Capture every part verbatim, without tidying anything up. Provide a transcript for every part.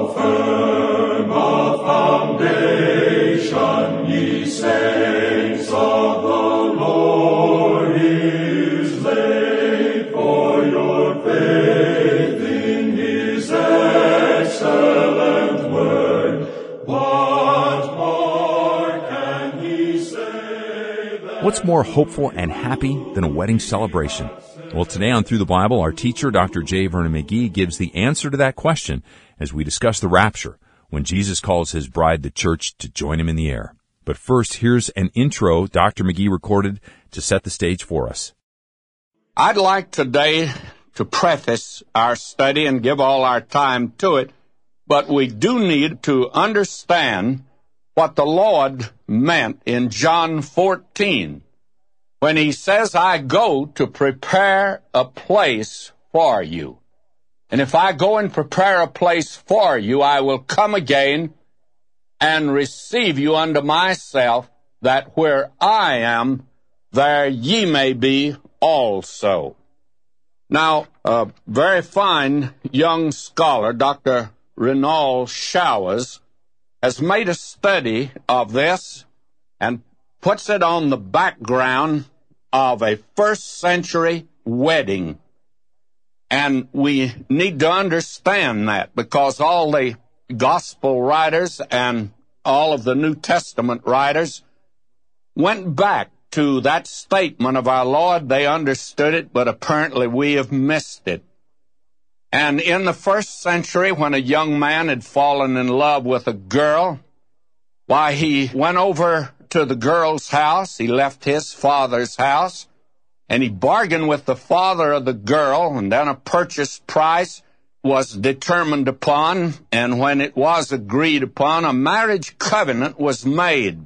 how firm a foundation, ye saints of the Lord, is laid for your faith in his excellent word. What more can he say? What's more hopeful and happy than a wedding celebration? Well, today on Through the Bible, our teacher, Doctor J. Vernon McGee, gives the answer to that question as we discuss the rapture, when Jesus calls his bride, the church, to join him in the air. But first, here's an intro Doctor McGee recorded to set the stage for us. I'd like today to preface our study and give all our time to it, but we do need to understand what the Lord meant in John fourteen. When he says, I go to prepare a place for you. And if I go and prepare a place for you, I will come again and receive you unto myself, that where I am, there ye may be also. Now, a very fine young scholar, Doctor Renald Showers, has made a study of this and puts it on the background of a first century wedding. And we need to understand that, because all the gospel writers and all of the New Testament writers went back to that statement of our Lord. They understood it, but apparently we have missed it. And in the first century, when a young man had fallen in love with a girl, why, he went over to the girl's house. He left his father's house, and he bargained with the father of the girl, and then a purchase price was determined upon, and when it was agreed upon, a marriage covenant was made.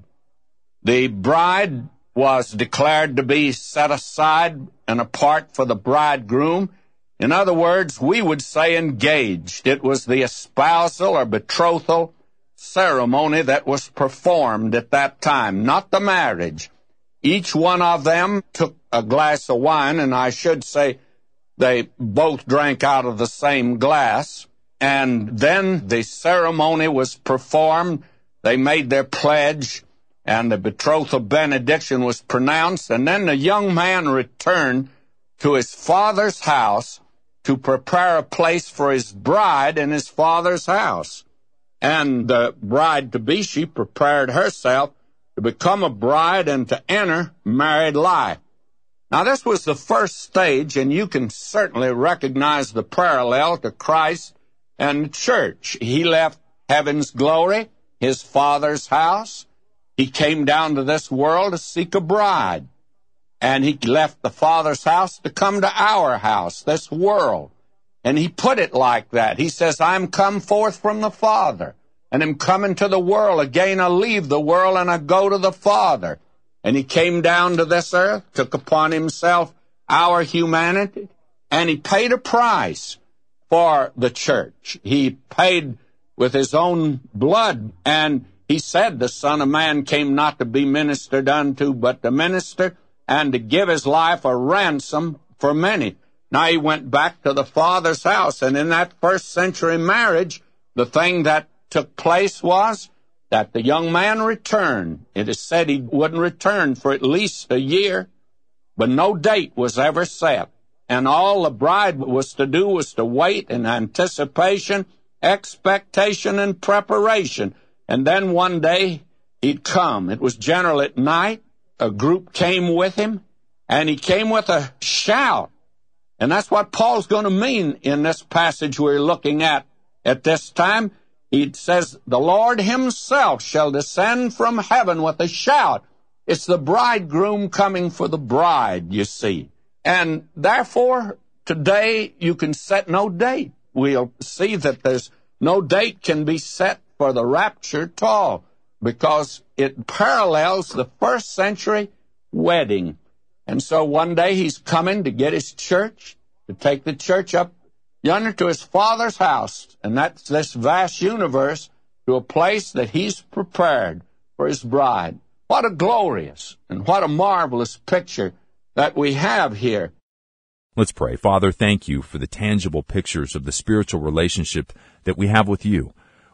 The bride was declared to be set aside and apart for the bridegroom. In other words, we would say engaged. It was the espousal or betrothal ceremony that was performed at that time, not the marriage. Each one of them took a glass of wine, and I should say they both drank out of the same glass, and then the ceremony was performed. They made their pledge, and the betrothal benediction was pronounced, and then the young man returned to his father's house to prepare a place for his bride in his father's house. And the bride-to-be, she prepared herself to become a bride and to enter married life. Now, this was the first stage, and you can certainly recognize the parallel to Christ and the church. He left heaven's glory, his Father's house. He came down to this world to seek a bride. And he left the Father's house to come to our house, this world. And he put it like that. He says, I'm come forth from the Father, and am coming to the world. Again, I leave the world, and I go to the Father. And he came down to this earth, took upon himself our humanity, and he paid a price for the church. He paid with his own blood, and he said, the Son of Man came not to be ministered unto, but to minister, and to give his life a ransom for many. Now, he went back to the Father's house, and in that first century marriage, the thing that took place was that the young man returned. It is said he wouldn't return for at least a year, but no date was ever set. And all the bride was to do was to wait in anticipation, expectation, and preparation. And then one day he'd come. It was generally at night. A group came with him, and he came with a shout. And that's what Paul's going to mean in this passage we're looking at at this time. He says, the Lord himself shall descend from heaven with a shout. It's the bridegroom coming for the bride, you see. And therefore, today you can set no date. We'll see that there's no date can be set for the rapture at all, because it parallels the first century wedding. And so one day he's coming to get his church, to take the church up yonder to his Father's house, and that's this vast universe, to a place that he's prepared for his bride. What a glorious and what a marvelous picture that we have here. Let's pray. Father, thank you for the tangible pictures of the spiritual relationship that we have with you.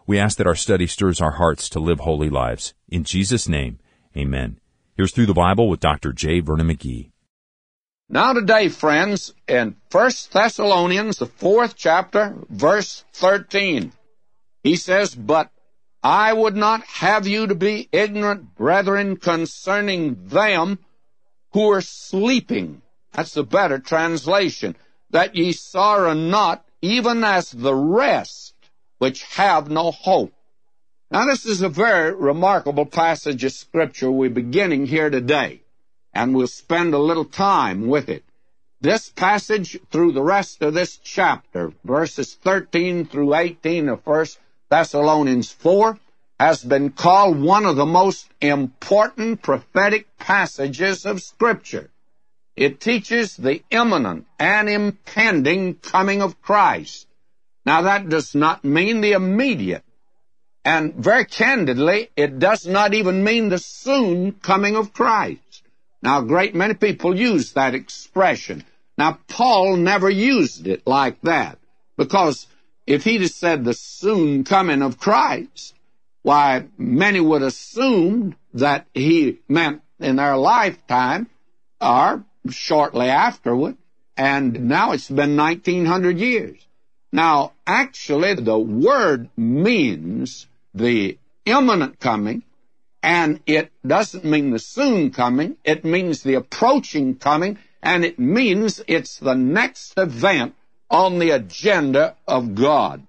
We ask that our study stirs our hearts to live holy lives. In Jesus' name, amen. Here's Through the Bible with Doctor J. Vernon McGee. Now today, friends, in First Thessalonians, the fourth chapter, verse thirteen, he says, "But I would not have you to be ignorant, brethren, concerning them who are sleeping." That's the better translation. "That ye sorrow not, even as the rest which have no hope." Now this is a very remarkable passage of Scripture we're beginning here today, and we'll spend a little time with it. This passage through the rest of this chapter, verses thirteen through eighteen of First Thessalonians four, has been called one of the most important prophetic passages of Scripture. It teaches the imminent and impending coming of Christ. Now that does not mean the immediate, and very candidly, it does not even mean the soon coming of Christ. Now, a great many people use that expression. Now, Paul never used it like that, because if he'd have said the soon coming of Christ, why, many would assume that he meant in their lifetime or shortly afterward, and now it's been nineteen hundred years. Now, actually, the word means the imminent coming, and it doesn't mean the soon coming. It means the approaching coming, and it means it's the next event on the agenda of God.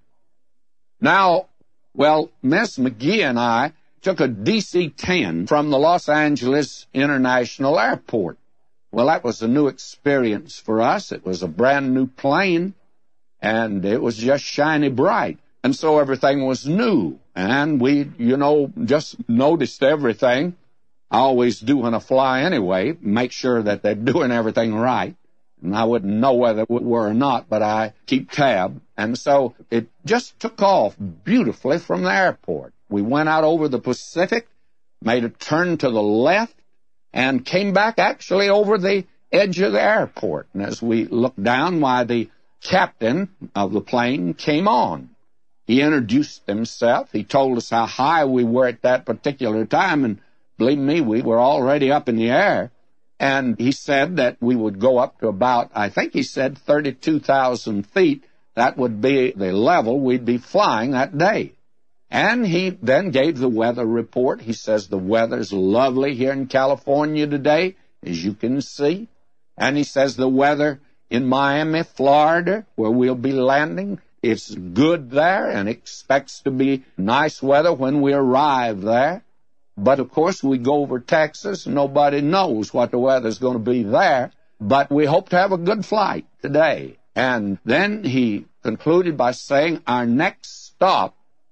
Now, well, Miss McGee and I took a D C ten from the Los Angeles International Airport. Well, that was a new experience for us. It was a brand new plane, and it was just shiny bright. And so everything was new, and we, you know, just noticed everything. I always do when I fly anyway, make sure that they're doing everything right. And I wouldn't know whether it were or not, but I keep tab. And so it just took off beautifully from the airport. We went out over the Pacific, made a turn to the left, and came back actually over the edge of the airport. And as we looked down, why, the captain of the plane came on. He introduced himself. He told us how high we were at that particular time, and believe me, we were already up in the air. And he said that we would go up to about, I think he said, thirty-two thousand feet. That would be the level we'd be flying that day. And he then gave the weather report. He says the weather's lovely here in California today, as you can see. And he says the weather in Miami, Florida, where we'll be landing, it's good there and expects to be nice weather when we arrive there. But, of course, we go over Texas, and nobody knows what the weather's going to be there. But we hope to have a good flight today. And then he concluded by saying our next stop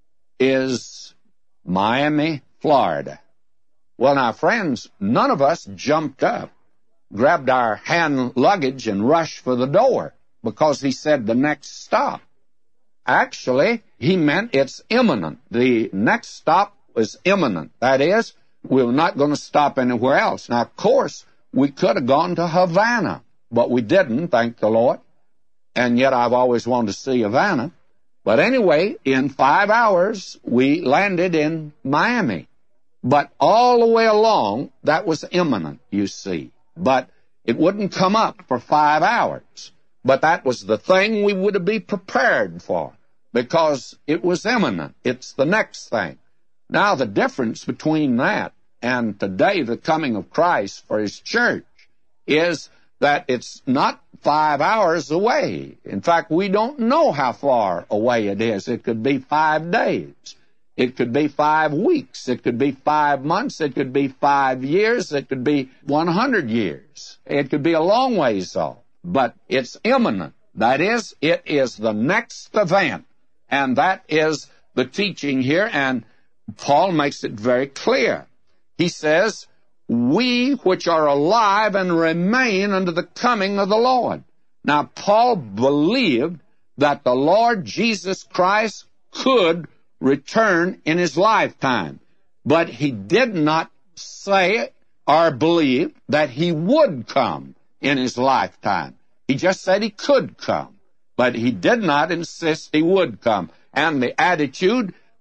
is Miami, Florida. Well, now, friends, none of us jumped up, grabbed our hand luggage, and rushed for the door because he said the next stop. Actually, he meant it's imminent. The next stop is imminent. That is, we're not going to stop anywhere else. Now, of course, we could have gone to Havana, but we didn't, thank the Lord. And yet I've always wanted to see Havana. But anyway, in five hours, we landed in Miami. But all the way along, that was imminent, you see. But it wouldn't come up for five hours. But that was the thing we would be prepared for, because it was imminent. It's the next thing. Now, the difference between that and today, the coming of Christ for his church, is that it's not five hours away. In fact, we don't know how far away it is. It could be five days. It could be five weeks. It could be five months. It could be five years. It could be one hundred years. It could be a long ways off. But it's imminent. That is, it is the next event. And that is the teaching here. And Paul makes it very clear. He says, we which are alive and remain unto the coming of the Lord. Now, Paul believed that the Lord Jesus Christ could return in his lifetime, but he did not say or believe that he would come in his lifetime. He just said he could come, but he did not insist he would come. And the attitude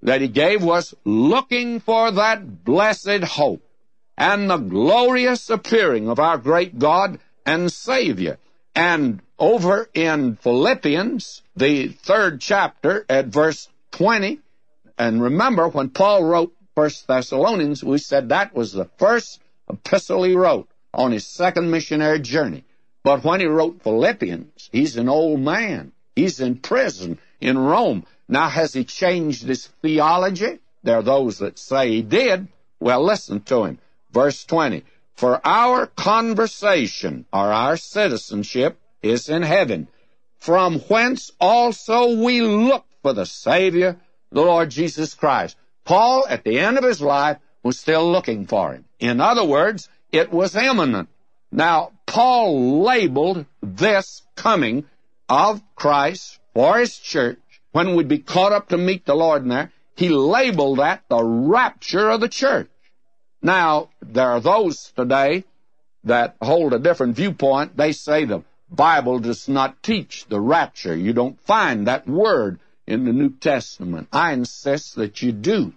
that he gave was looking for that blessed hope and the glorious appearing of our great God and Savior. And over in Philippians, the third chapter at verse twenty, and remember when Paul wrote First Thessalonians, we said that was the first epistle he wrote on his second missionary journey. But when he wrote Philippians, he's an old man. He's in prison in Rome. Now, has he changed his theology? There are those that say he did. Well, listen to him. Verse twenty, for our conversation, or our citizenship, is in heaven, from whence also we look for the Savior, the Lord Jesus Christ. Paul, at the end of his life, was still looking for him. In other words, it was imminent. Now, Paul labeled this coming of Christ for his church, when we'd be caught up to meet the Lord in there, he labeled that the rapture of the church. Now, there are those today that hold a different viewpoint. They say the Bible does not teach the rapture. You don't find that word in the New Testament. I insist that you do.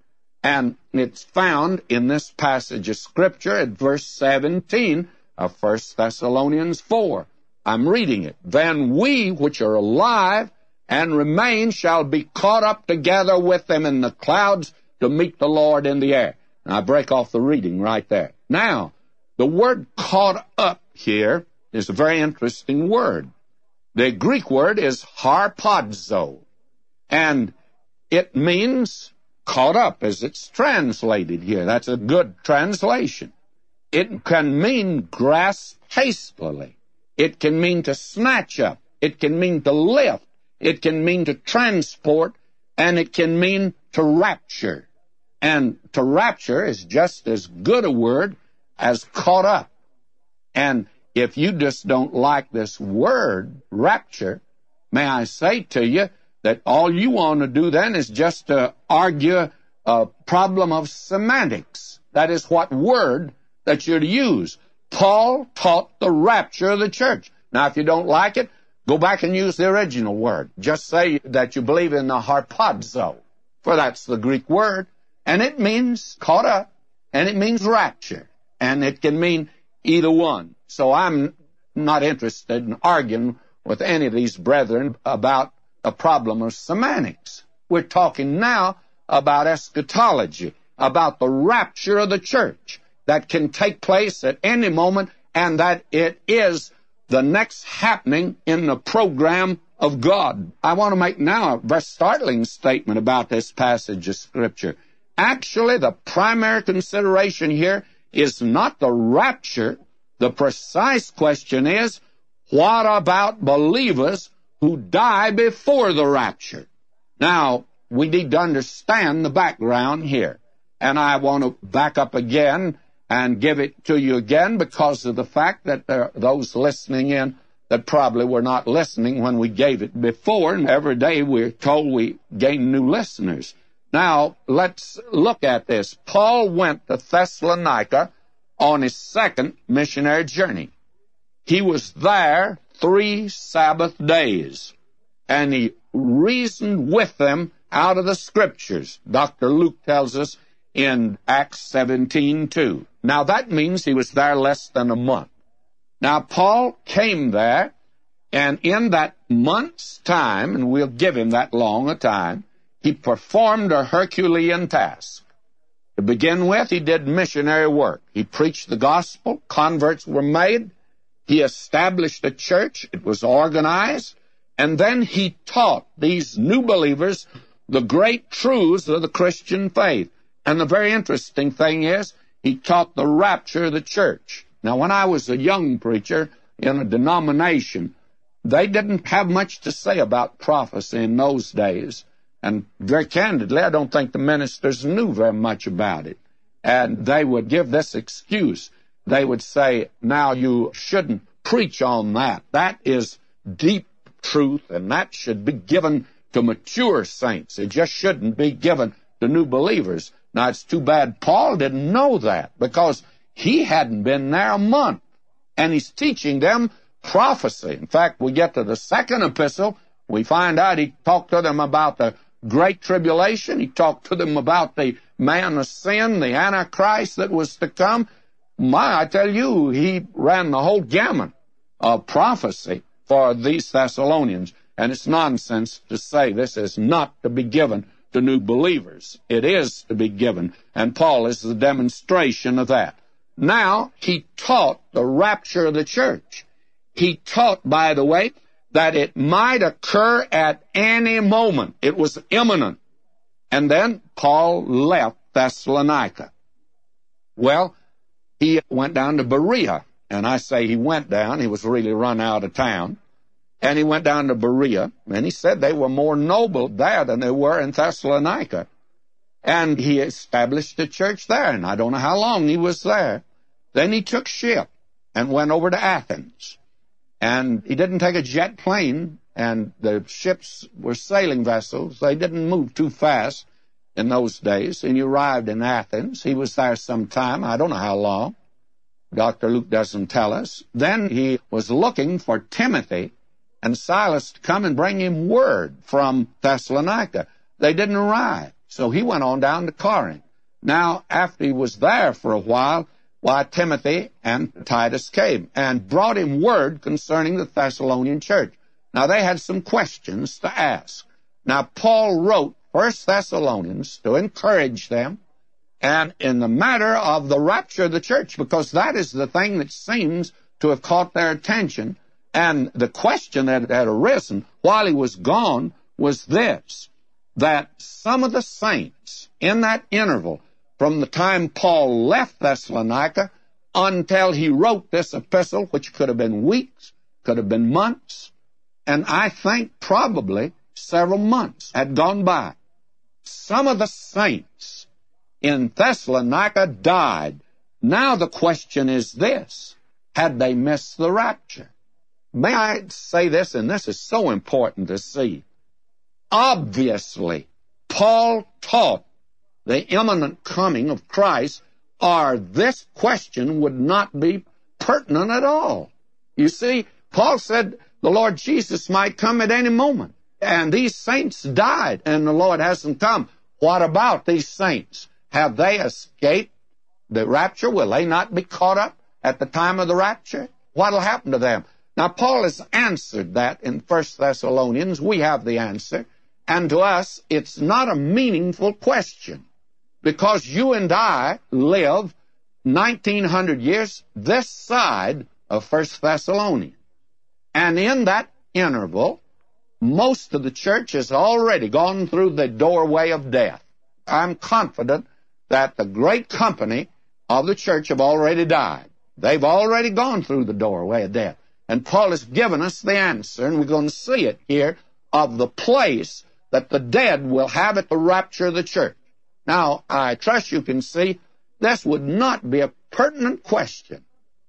And it's found in this passage of Scripture at verse seventeen of First Thessalonians four. I'm reading it. Then we which are alive and remain shall be caught up together with them in the clouds to meet the Lord in the air. And I break off the reading right there. Now, the word caught up here is a very interesting word. The Greek word is harpazo, and it means caught up as it's translated here. That's a good translation. It can mean grasp hastily. It can mean to snatch up. It can mean to lift. It can mean to transport, and it can mean to rapture. And to rapture is just as good a word as caught up. And if you just don't like this word, rapture, may I say to you that all you want to do then is just to argue a problem of semantics. That is what word that you're to use. Paul taught the rapture of the church. Now, if you don't like it, go back and use the original word. Just say that you believe in the harpazo, for that's the Greek word, and it means caught up, and it means rapture, and it can mean either one. So I'm not interested in arguing with any of these brethren about a problem of semantics. We're talking now about eschatology, about the rapture of the church that can take place at any moment, and that it is the next happening in the program of God. I want to make now a very startling statement about this passage of Scripture. Actually, the primary consideration here is not the rapture. The precise question is, what about believers who die before the rapture? Now, we need to understand the background here. And I want to back up again and give it to you again because of the fact that there are those listening in that probably were not listening when we gave it before, and every day we're told we gain new listeners. Now, let's look at this. Paul went to Thessalonica on his second missionary journey. He was there three Sabbath days, and he reasoned with them out of the Scriptures. Doctor Luke tells us in Acts seventeen two. Now, that means he was there less than a month. Now, Paul came there, and in that month's time, and we'll give him that long a time, he performed a Herculean task. To begin with, he did missionary work. He preached the gospel. Converts were made. He established a church. It was organized. And then he taught these new believers the great truths of the Christian faith. And the very interesting thing is, he taught the rapture of the church. Now, when I was a young preacher in a denomination, they didn't have much to say about prophecy in those days. And very candidly, I don't think the ministers knew very much about it. And they would give this excuse. They would say, now you shouldn't preach on that. That is deep truth, and that should be given to mature saints. It just shouldn't be given to new believers. Now, it's too bad Paul didn't know that, because he hadn't been there a month, and he's teaching them prophecy. In fact, we get to the second epistle, we find out he talked to them about the great tribulation. He talked to them about the man of sin, the Antichrist that was to come. My, I tell you, he ran the whole gamut of prophecy for these Thessalonians. And it's nonsense to say this is not to be given to new believers. It is to be given, and Paul is the demonstration of that. Now, he taught the rapture of the church. He taught, by the way, that it might occur at any moment. It was imminent. And then Paul left Thessalonica. Well, he went down to Berea, and I say he went down. He was really run out of town. And he went down to Berea, and he said they were more noble there than they were in Thessalonica. And he established a church there, and I don't know how long he was there. Then he took ship and went over to Athens. And he didn't take a jet plane, and the ships were sailing vessels. They didn't move too fast in those days. And he arrived in Athens. He was there some time, I don't know how long. Doctor Luke doesn't tell us. Then he was looking for Timothy and Silas to come and bring him word from Thessalonica. They didn't arrive, so he went on down to Corinth. Now, after he was there for a while, why, Timothy and Titus came and brought him word concerning the Thessalonian church. Now, they had some questions to ask. Now, Paul wrote First Thessalonians to encourage them, and in the matter of the rapture of the church, because that is the thing that seems to have caught their attention. And the question that had arisen while he was gone was this, that some of the saints in that interval from the time Paul left Thessalonica until he wrote this epistle, which could have been weeks, could have been months, and I think probably several months had gone by. Some of the saints in Thessalonica died. Now the question is this, had they missed the rapture? May I say this, and this is so important to see. Obviously, Paul taught the imminent coming of Christ, or this question would not be pertinent at all. You see, Paul said the Lord Jesus might come at any moment, and these saints died, and the Lord hasn't come. What about these saints? Have they escaped the rapture? Will they not be caught up at the time of the rapture? What will happen to them? Now, Paul has answered that in First Thessalonians. We have the answer. And to us, it's not a meaningful question, because you and I live nineteen hundred years this side of First Thessalonians. And in that interval, most of the church has already gone through the doorway of death. I'm confident that the great company of the church have already died. They've already gone through the doorway of death. And Paul has given us the answer, and we're going to see it here, of the place that the dead will have at the rapture of the church. Now, I trust you can see this would not be a pertinent question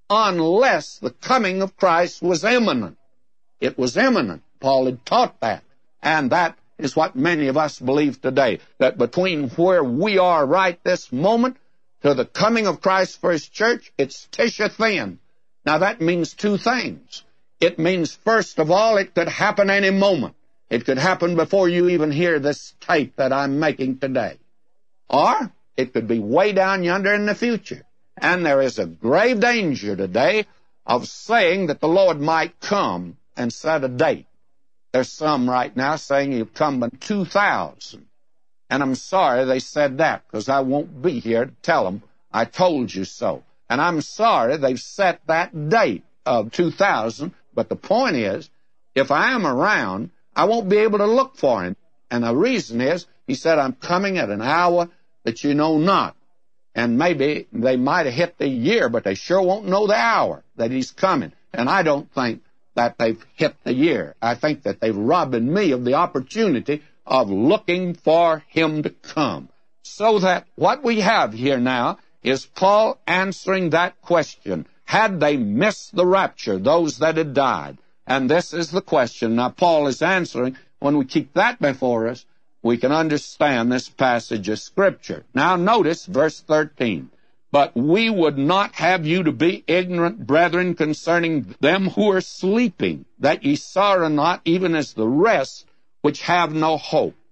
unless the coming of Christ was imminent. It was imminent. Paul had taught that. And that is what many of us believe today, that between where we are right this moment to the coming of Christ for His church, it's tissue thin. Now, that means two things. It means, first of all, it could happen any moment. It could happen before you even hear this tape that I'm making today. Or it could be way down yonder in the future. And there is a grave danger today of saying that the Lord might come and set a date. There's some right now saying He'll come in two thousand. And I'm sorry they said that, because I won't be here to tell them I told you so. And I'm sorry they've set that date of two thousand, but the point is, if I am around, I won't be able to look for Him. And the reason is, He said, I'm coming at an hour that you know not. And maybe they might have hit the year, but they sure won't know the hour that He's coming. And I don't think that they've hit the year. I think that they've robbed me of the opportunity of looking for Him to come. So that what we have here now is Paul answering that question. Had they missed the rapture, those that had died? And this is the question. Now, Paul is answering. When we keep that before us, we can understand this passage of Scripture. Now, notice verse thirteen. But we would not have you to be ignorant, brethren, concerning them who are sleeping, that ye sorrow not, even as the rest which have no hope.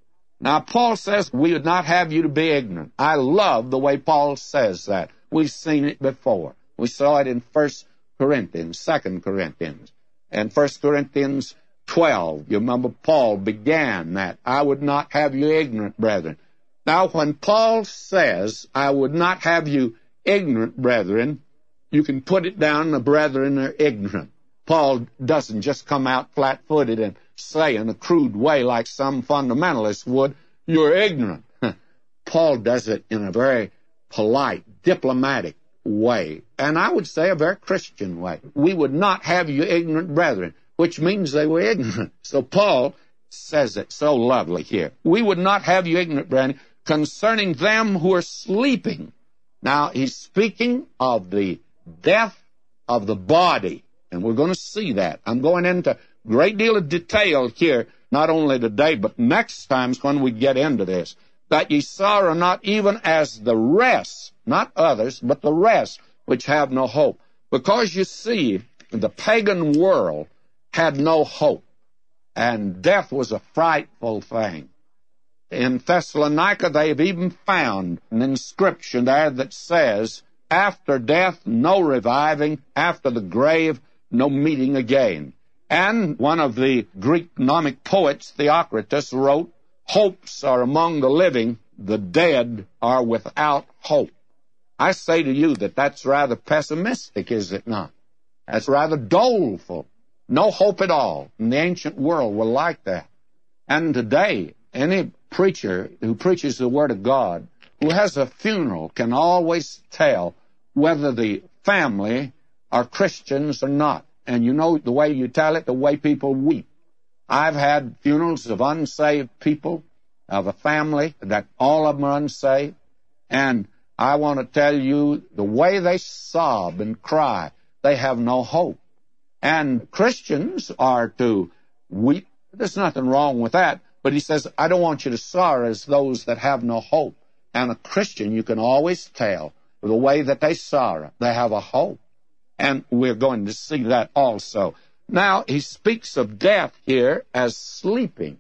Now, Paul says we would not have you to be ignorant. I love the way Paul says that. We've seen it before. We saw it in First Corinthians, Second Corinthians, and First Corinthians twelve. You remember Paul began that. I would not have you ignorant, brethren. Now, when Paul says, I would not have you ignorant, brethren, you can put it down, the brethren are ignorant. Paul doesn't just come out flat-footed and say in a crude way like some fundamentalists would, you're ignorant. Paul does it in a very polite, diplomatic way, and I would say a very Christian way. We would not have you ignorant, brethren, which means they were ignorant. So Paul says it so lovely here. We would not have you ignorant, brethren, concerning them who are sleeping. Now, he's speaking of the death of the body, and we're going to see that. I'm going into a great deal of detail here, not only today, but next times when we get into this, that ye sorrow not even as the rest, not others, but the rest, which have no hope. Because you see, the pagan world had no hope, and death was a frightful thing. In Thessalonica, they've even found an inscription there that says, after death, no reviving, after the grave, no meeting again. And one of the Greek gnomic poets, Theocritus, wrote, hopes are among the living, the dead are without hope. I say to you that that's rather pessimistic, is it not? That's rather doleful. No hope at all. And the ancient world were like that. And today, any preacher who preaches the Word of God, who has a funeral, can always tell whether the family are Christians or not. And you know the way you tell it, the way people weep. I've had funerals of unsaved people, of a family that all of them are unsaved, and I want to tell you the way they sob and cry, they have no hope. And Christians are to weep. There's nothing wrong with that, but he says, I don't want you to sorrow as those that have no hope. And a Christian, you can always tell the way that they sorrow. They have a hope. And we're going to see that also. Now, he speaks of death here as sleeping.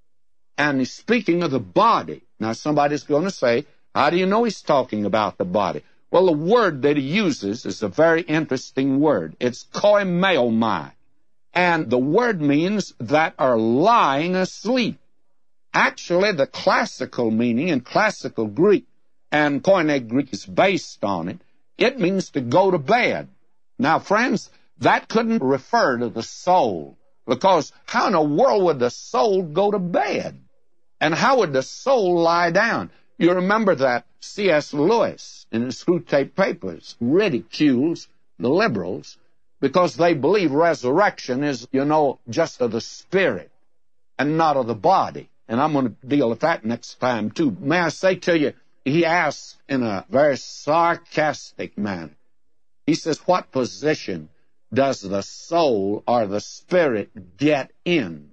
And he's speaking of the body. Now, somebody's going to say, how do you know he's talking about the body? Well, the word that he uses is a very interesting word. It's koimeomai. And the word means that are lying asleep. Actually, the classical meaning in classical Greek, and Koine Greek is based on it, it means to go to bed. Now, friends, that couldn't refer to the soul, because how in the world would the soul go to bed? And how would the soul lie down? You remember that C S Lewis, in his Screwtape Papers, ridicules the liberals because they believe resurrection is, you know, just of the spirit and not of the body. And I'm going to deal with that next time, too. May I say to you, he asks in a very sarcastic manner. He says, what position does the soul or the spirit get in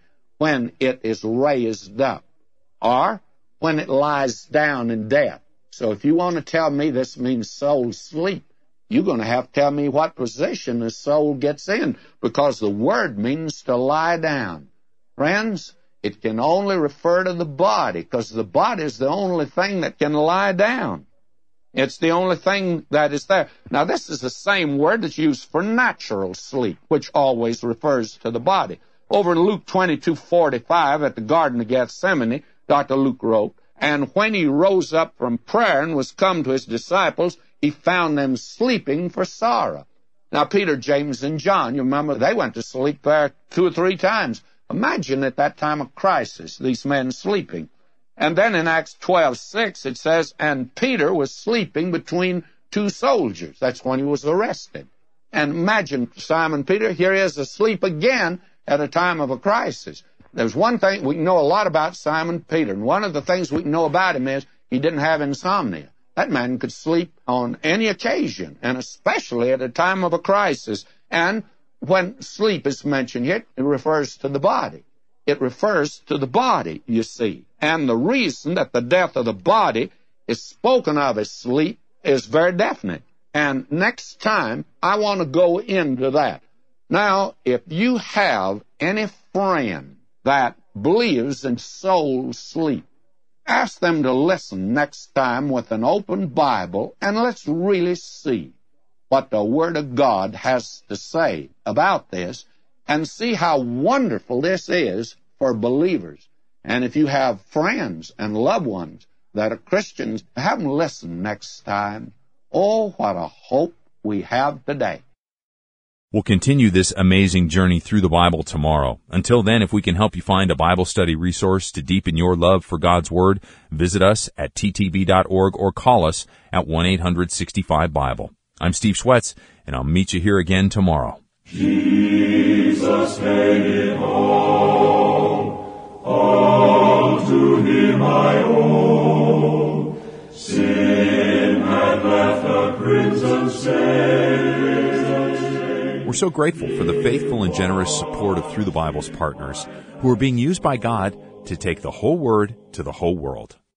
when it is raised up or when it lies down in death? So if you want to tell me this means soul sleep, you're going to have to tell me what position the soul gets in, because the word means to lie down. Friends, it can only refer to the body, because the body is the only thing that can lie down. It's the only thing that is there. Now, this is the same word that's used for natural sleep, which always refers to the body. Over in Luke twenty-two forty-five at the Garden of Gethsemane, Doctor Luke wrote, and when he rose up from prayer and was come to his disciples, he found them sleeping for sorrow. Now, Peter, James, and John, you remember, they went to sleep there two or three times. Imagine at that time of crisis, these men sleeping. And then in Acts twelve six, it says, and Peter was sleeping between two soldiers. That's when he was arrested. And imagine Simon Peter, here he is asleep again at a time of a crisis. There's one thing, we know a lot about Simon Peter, and one of the things we know about him is he didn't have insomnia. That man could sleep on any occasion, and especially at a time of a crisis. And when sleep is mentioned here, it refers to the body. It refers to the body, you see. And the reason that the death of the body is spoken of as sleep is very definite. And next time, I want to go into that. Now, if you have any friend that believes in soul sleep. Ask them to listen next time with an open Bible, and let's really see what the Word of God has to say about this, and see how wonderful this is for believers. And if you have friends and loved ones that are Christians, have them listen next time. Oh, what a hope we have today. We'll continue this amazing journey through the Bible tomorrow. Until then, if we can help you find a Bible study resource to deepen your love for God's Word, visit us at t t b dot org or call us at one eight hundred sixty-five Bible. I'm Steve Schwetz, and I'll meet you here again tomorrow. Jesus made it all, all to Him I owe. Sin had left a crimson stain. We're so grateful for the faithful and generous support of Through the Bible's partners, who are being used by God to take the whole Word to the whole world.